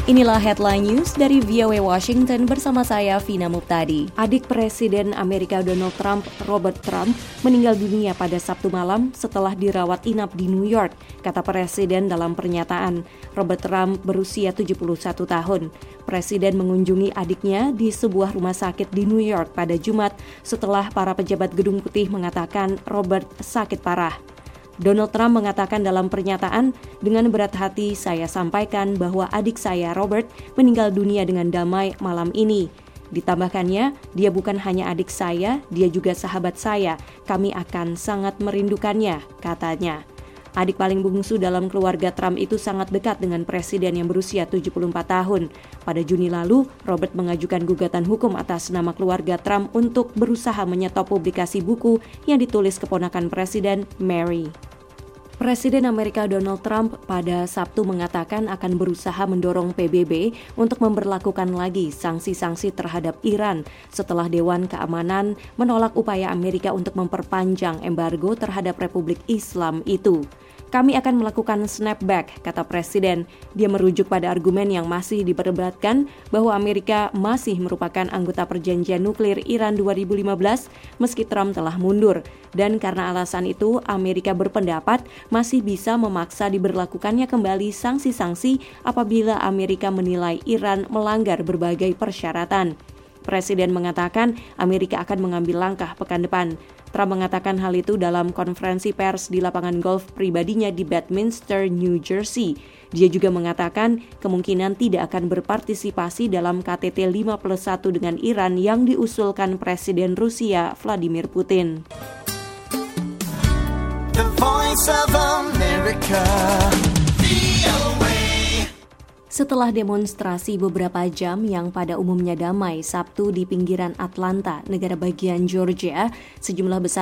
Inilah headline news dari VOA Washington bersama saya, Vina Muptadi. Adik Presiden Amerika Donald Trump, Robert Trump, meninggal dunia pada Sabtu malam setelah dirawat inap di New York, kata Presiden dalam pernyataan. Robert Trump berusia 71 tahun. Presiden mengunjungi adiknya di sebuah rumah sakit di New York pada Jumat setelah para pejabat Gedung Putih mengatakan Robert sakit parah. Donald Trump mengatakan dalam pernyataan, dengan berat hati saya sampaikan bahwa adik saya Robert meninggal dunia dengan damai malam ini. Ditambahkannya, dia bukan hanya adik saya, dia juga sahabat saya. Kami akan sangat merindukannya, katanya. Adik paling bungsu dalam keluarga Trump itu sangat dekat dengan presiden yang berusia 74 tahun. Pada Juni lalu, Robert mengajukan gugatan hukum atas nama keluarga Trump untuk berusaha menyetop publikasi buku yang ditulis keponakan presiden, Mary. Presiden Amerika Donald Trump pada Sabtu mengatakan akan berusaha mendorong PBB untuk memberlakukan lagi sanksi-sanksi terhadap Iran setelah Dewan Keamanan menolak upaya Amerika untuk memperpanjang embargo terhadap Republik Islam itu. Kami akan melakukan snapback, kata Presiden. Dia merujuk pada argumen yang masih diperdebatkan bahwa Amerika masih merupakan anggota perjanjian nuklir Iran 2015 meski Trump telah mundur. Dan karena alasan itu, Amerika berpendapat masih bisa memaksa diberlakukannya kembali sanksi-sanksi apabila Amerika menilai Iran melanggar berbagai persyaratan. Presiden mengatakan Amerika akan mengambil langkah pekan depan. Trump mengatakan hal itu dalam konferensi pers di lapangan golf pribadinya di Bedminster, New Jersey. Dia juga mengatakan kemungkinan tidak akan berpartisipasi dalam KTT 5+1 dengan Iran yang diusulkan Presiden Rusia Vladimir Putin. The Voice of America. Setelah demonstrasi beberapa jam yang pada umumnya damai Sabtu di pinggiran Atlanta, negara bagian Georgia, sejumlah besar